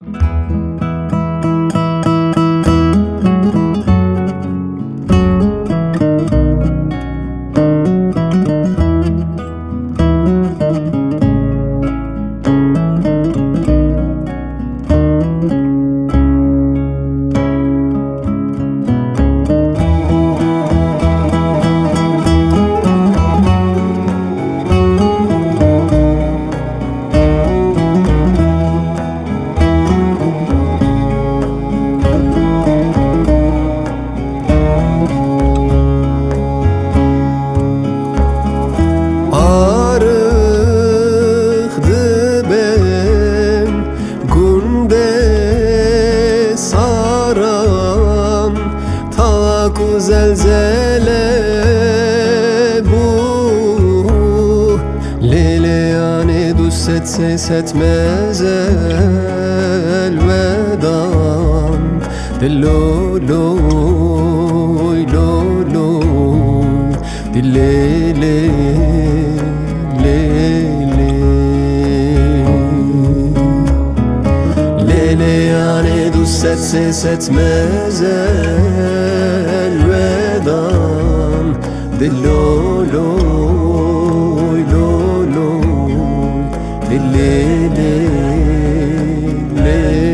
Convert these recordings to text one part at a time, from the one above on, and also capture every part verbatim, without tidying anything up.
zelzele bu Leyleğane dus etse etmez elvedan Diloloy loloy Dillele lele Leyleğane dus etse etmez elvedan Diloloy loloy Dillele lele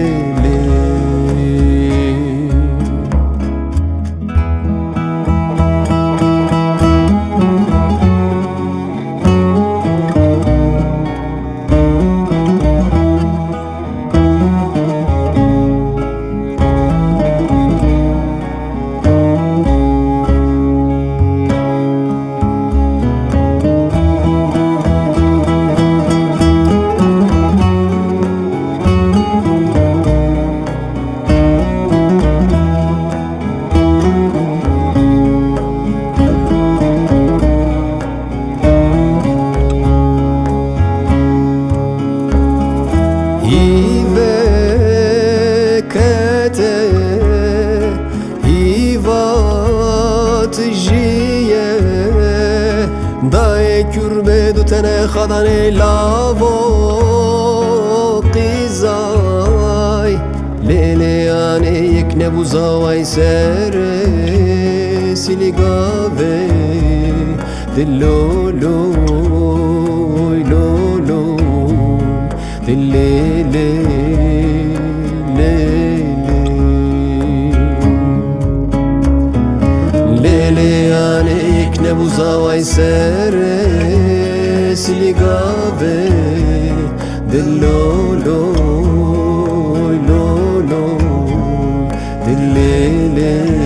Hivekete hivat jiye dae kürbe dutene khadane lavo qizay leleyane yekne buzaway sere siligave dilloloy loloy dillele Leyleğane ikne buzavay sere siligave Dilloloy loloy Dillele